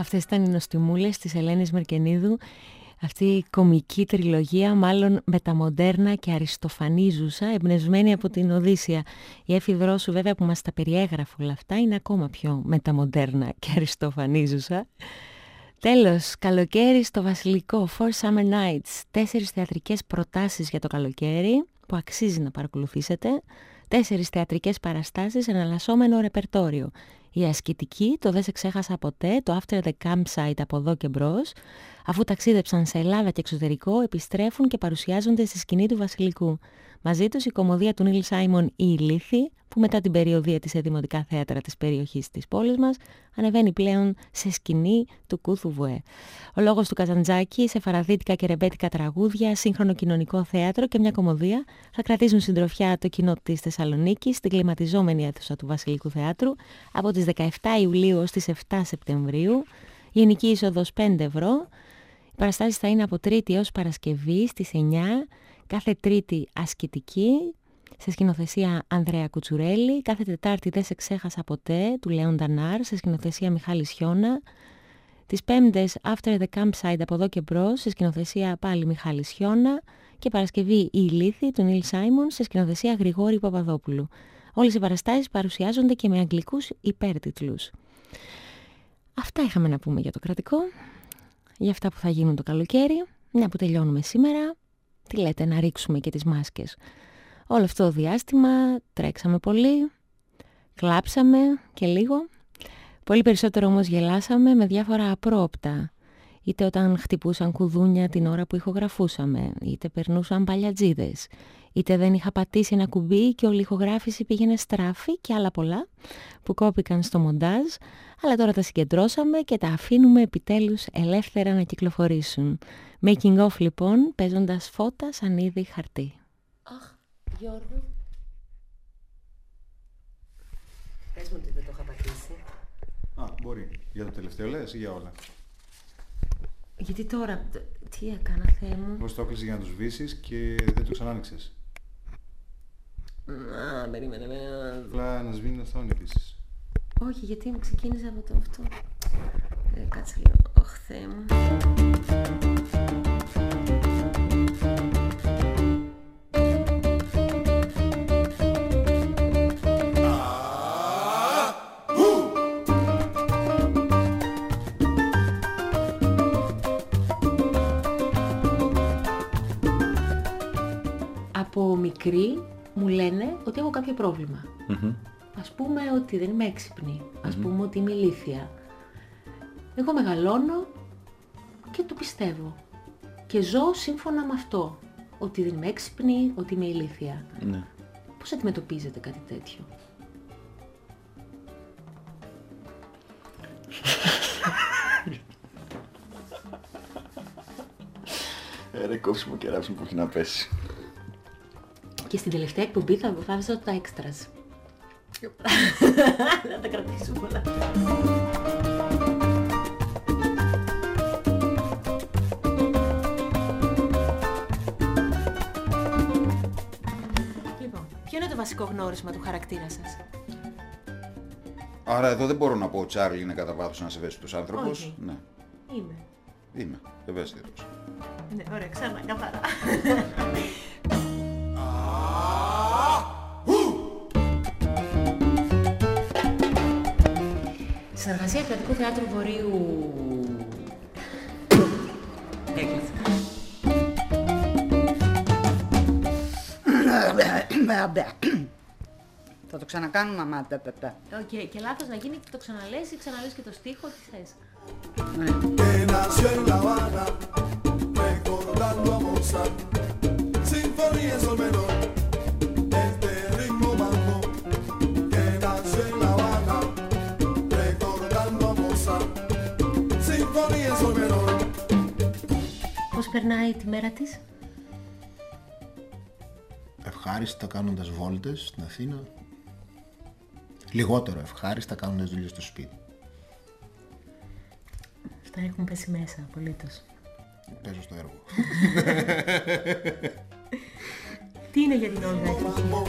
Αυτές ήταν οι νοστιμούλες της Ελένης Μερκενίδου. Αυτή η κομική τριλογία, μάλλον μεταμοντέρνα και αριστοφανίζουσα, εμπνευσμένη από την Οδύσσεια. Η Έφη Δρόσου βέβαια που μας τα περιέγραφε όλα αυτά είναι ακόμα πιο μεταμοντέρνα και αριστοφανίζουσα. Τέλος, καλοκαίρι στο Βασιλικό, Four Summer Nights, τέσσερις θεατρικές προτάσεις για το καλοκαίρι που αξίζει να παρακολουθήσετε. Τέσσερις θεατρικές παραστάσεις, εναλλασσόμενο ρεπερτόριο. Η ασκητική, το «Δεν σε ξέχασα ποτέ», το After the Campsite από εδώ και μπρος, αφού ταξίδεψαν σε Ελλάδα και εξωτερικό, επιστρέφουν και παρουσιάζονται στη σκηνή του Βασιλικού. Μαζί τους η κωμωδία του Νίλ Σάιμον «Η Ηλίθη», που μετά την περιοδία σε δημοτικά θέατρα της περιοχής της πόλης μας, ανεβαίνει πλέον σε σκηνή του Κούθου Βουέ. Ο λόγος του Καζαντζάκη, σε φαραδίτικα και ρεμπέτικα τραγούδια, σύγχρονο κοινωνικό θέατρο και μια κωμωδία θα κρατήσουν συντροφιά το κοινό της Θεσσαλονίκης στην κλιματιζόμενη αίθουσα του Βασιλικού Θεάτρου από τις δεκαεφτά Ιουλίου ως τις επτά Σεπτεμβρίου. Γενική είσοδος πέντε ευρώ. Οι παραστάσεις θα είναι από Τρίτη έως Παρασκευή στις εννιά, κάθε Τρίτη ασκητική, σε σκηνοθεσία Ανδρέα Κουτσουρέλη, κάθε Τετάρτη «Δεν σε ξέχασα ποτέ» του Λέοντα Νάρ, σε σκηνοθεσία Μιχάλη Σιώνα, τις Πέμπτες After the Campsite από εδώ και μπρος, σε σκηνοθεσία πάλι Μιχάλη Σιώνα, και Παρασκευή «Η Ηλίθη» του Νίλ Σάιμον, σε σκηνοθεσία Γρηγόρη Παπαδόπουλου. Όλες οι παραστάσεις παρουσιάζονται και με αγγλικούς υπέρτιτλους. Αυτά είχαμε να πούμε για το κρατικό, για αυτά που θα γίνουν το καλοκαίρι. Μια που τελειώνουμε σήμερα, τι λέτε να ρίξουμε και τις μάσκες? Όλο αυτό το διάστημα τρέξαμε πολύ, κλάψαμε και λίγο. Πολύ περισσότερο όμως γελάσαμε με διάφορα απρόοπτα. Είτε όταν χτυπούσαν κουδούνια την ώρα που ηχογραφούσαμε, είτε περνούσαν παλιατζίδες, είτε δεν είχα πατήσει ένα κουμπί και όλη η ηχογράφηση πήγαινε στράφη και άλλα πολλά που κόπηκαν στο μοντάζ, αλλά τώρα τα συγκεντρώσαμε και τα αφήνουμε επιτέλους ελεύθερα να κυκλοφορήσουν. Making off λοιπόν, παίζοντας φώτα σαν είδη χαρτί. Αχ, Γιώργο. Πες μου ότι δεν το είχα πατήσει. Α, μπορεί. Για το τελευταίο λες ή για όλα? Γιατί τώρα, τι έκανα, Θεέ μου? Πώς το έκλεισες για να το σβήσεις και δεν το ξανά άνοιξες? Α, περίμενε, περίμενε. Απλά να σβήνει την οθόνη επίσης. Όχι, γιατί μου ξεκίνησε από το αυτό. Ε, κάτσε λίγο. Ωχ, Θεέ μου. Από μικρή μου λένε ότι έχω κάποιο πρόβλημα. Mm-hmm. Ας πούμε ότι δεν είμαι έξυπνη. Ας mm-hmm. πούμε ότι είμαι ηλίθια. Εγώ μεγαλώνω και το πιστεύω. Και ζω σύμφωνα με αυτό. Ότι δεν είμαι έξυπνη, ότι είμαι ηλίθια. Mm-hmm. Πώς αντιμετωπίζετε κάτι τέτοιο? Ε, ρε, κόψει μου και ράψει που έχει να πέσει. Και στην τελευταία εκπομπή θα βάζω τα έξτρας. Να τα κρατήσουμε όλα. Λοιπόν, ποιο είναι το βασικό γνώρισμα του χαρακτήρα σας? Άρα εδώ δεν μπορώ να πω ο Τσάρλι είναι κατά βάθος ένας ευαίσθητος άνθρωπος. Όχι. Ναι. Είμαι. Είμαι ευαίσθητος. Ναι, ωραία, ξανά, καθαρά. Συνεργασία Κρατικού Θεάτρου Βορείου. Έκλεισε. Θα το ξανακάνουμε, αμάτα, πεπέ. Οκ, και λάθος να γίνει και το ξαναλες ή ξαναλες και το στίχο, τι θες? Πώς περνάει τη μέρα της? Ευχάριστα κάνοντας βόλτες στην Αθήνα. Λιγότερο ευχάριστα κάνοντας δουλειές στο σπίτι. Αυτά έχουν πέσει μέσα, απολύτως. Παίζω στο έργο. Τι είναι για την Όλγα εκεί?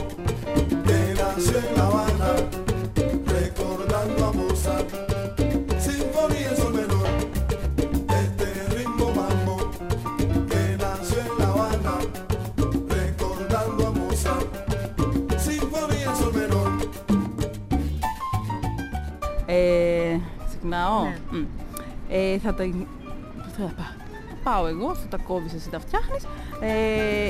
Recordando a Mozart, sinfonías sol menor. ξεκινάω. Ναι. Mm. Ε, θα τα... Θα πά- πάω εγώ, θα τα κόβεις, εσύ τα φτιάχνεις. Ε...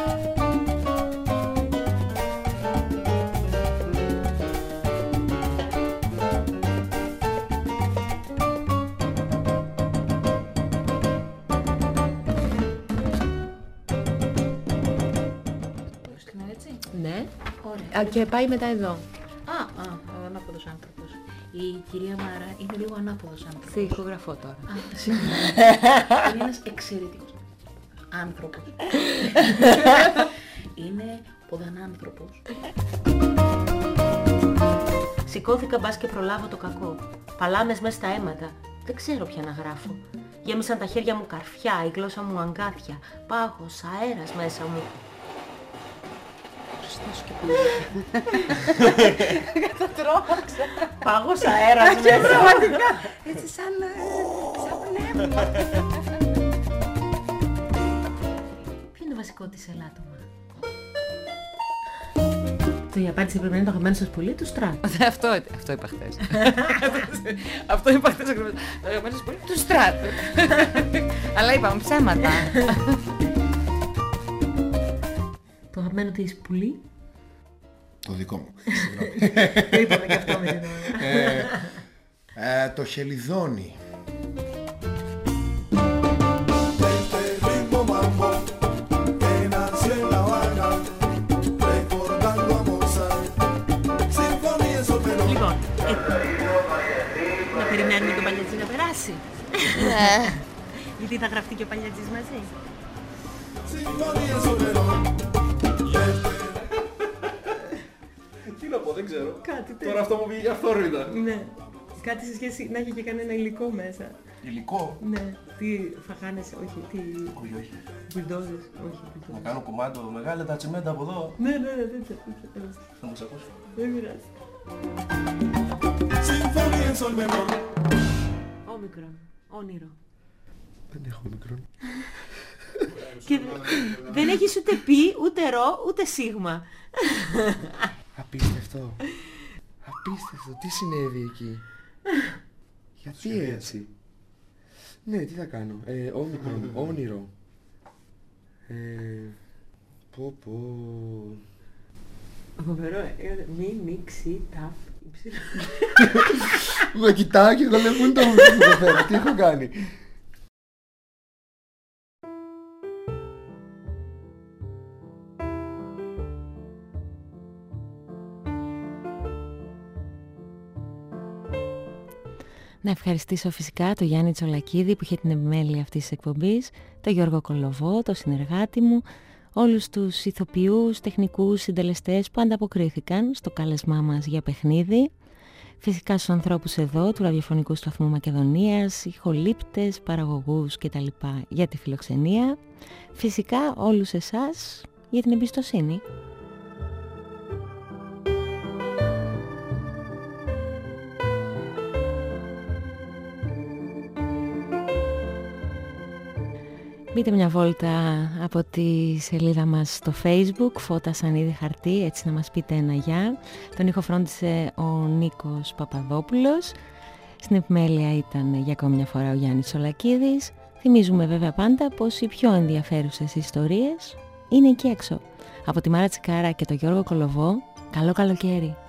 Ναι. Ωραία. Α, και πάει μετά εδώ. Α, α, ο ανάποδος άνθρωπος. Η κυρία Μάρα είναι λίγο ανάποδος άνθρωπος. Τι ηχογραφώ τώρα. Α, συγγνώμη. Είναι ένας εξαιρετικός άνθρωπος. Είναι ποδανάνθρωπος. Σηκώθηκα μπας και προλάβω το κακό. Παλάμες μες στα αίματα. Δεν ξέρω πια να γράφω. Γέμισαν τα χέρια μου καρφιά, η γλώσσα μου αγκάθια. Πάγος, αέρας μέσα μου. Χριστός και κατατρώμαξα. Πάγος αέρας μέσα. Πραγματικά. Έτσι σαν, σαν πνεύμα. Ποιο είναι το βασικό της ελάττωμα? Το η απάντηση πρέπει να είναι το αγαπημένο σας πολύ του Στράτ. Αυτό, αυτό είπα χθες. Αυτό είπα χθες ακριβώς. Το αγαπημένο σας πολύ του Στράτ. Αλλά είπαμε ψέματα. Το αγαπημένο της πουλί. Το δικό μου. Το είπαμε και αυτό με την ώρα. Ε, ε, το χελιδόνι. Λοιπόν, ε, να περιμένουμε τον Παλιατζή να περάσει. Ναι. Γιατί θα γραφτεί και ο Παλιατζής μαζί. Τι να πω, δεν ξέρω. Κάτι τέτοιο. Τώρα αυτό μου βγήκε αυθόρμητα. Ναι. Κάτι σε σχέση να έχει και κανένα υλικό μέσα. Υλικό. Ναι. Τι φαγάνες, όχι, τι... Όχι, όχι. Μπουλντόζες, όχι. Να κάνω κομμάτι μεγάλα τα τσιμέντα από εδώ. Ναι, ναι, ναι, τέτοια, τέτοια. Θα μας ακούσει. Δεν πειράζει. Όμικρον, όνειρο. Δεν έχω μικρόν. Και δεν έχεις ούτε πι, ούτε ρο, ούτε σίγμα. Απίστευτο. Απίστευτο. Τι συνέβη εκεί? Γιατί έτσι? Ναι, τι θα κάνω. Ε, όμικρον, όνειρο. Ε, πω πω. Φοβερό, ε, μη, μη, ξι, ταφ, υψηλό. Με κοιτάω και δεν λέω πού είναι το μουσικό εδώ πέρα. Τι έχω κάνει? Να ευχαριστήσω φυσικά τον Γιάννη Τσολακίδη που είχε την επιμέλεια αυτής της εκπομπής, τον Γιώργο Κολοβό, τον συνεργάτη μου, όλους τους ηθοποιούς, τεχνικούς, συντελεστές που ανταποκρίθηκαν στο κάλεσμά μας για παιχνίδι. Φυσικά στους ανθρώπους εδώ του ραδιοφωνικού σταθμού Μακεδονίας, ηχολήπτες, παραγωγούς κτλ. Για τη φιλοξενία. Φυσικά όλους εσάς για την εμπιστοσύνη. Μπείτε μια βόλτα από τη σελίδα μας στο Facebook, Φώτα Σανίδη Χαρτί, έτσι να μας πείτε ένα γεια. Τον ήχο φρόντισε ο Νίκος Παπαδόπουλος. Στην επιμέλεια ήταν για ακόμη μια φορά ο Γιάννης Τσολακίδης. Θυμίζουμε βέβαια πάντα πως οι πιο ενδιαφέρουσες ιστορίες είναι εκεί έξω. Από τη Μάρα Τσικάρα και τον Γιώργο Κολοβό, καλό καλοκαίρι.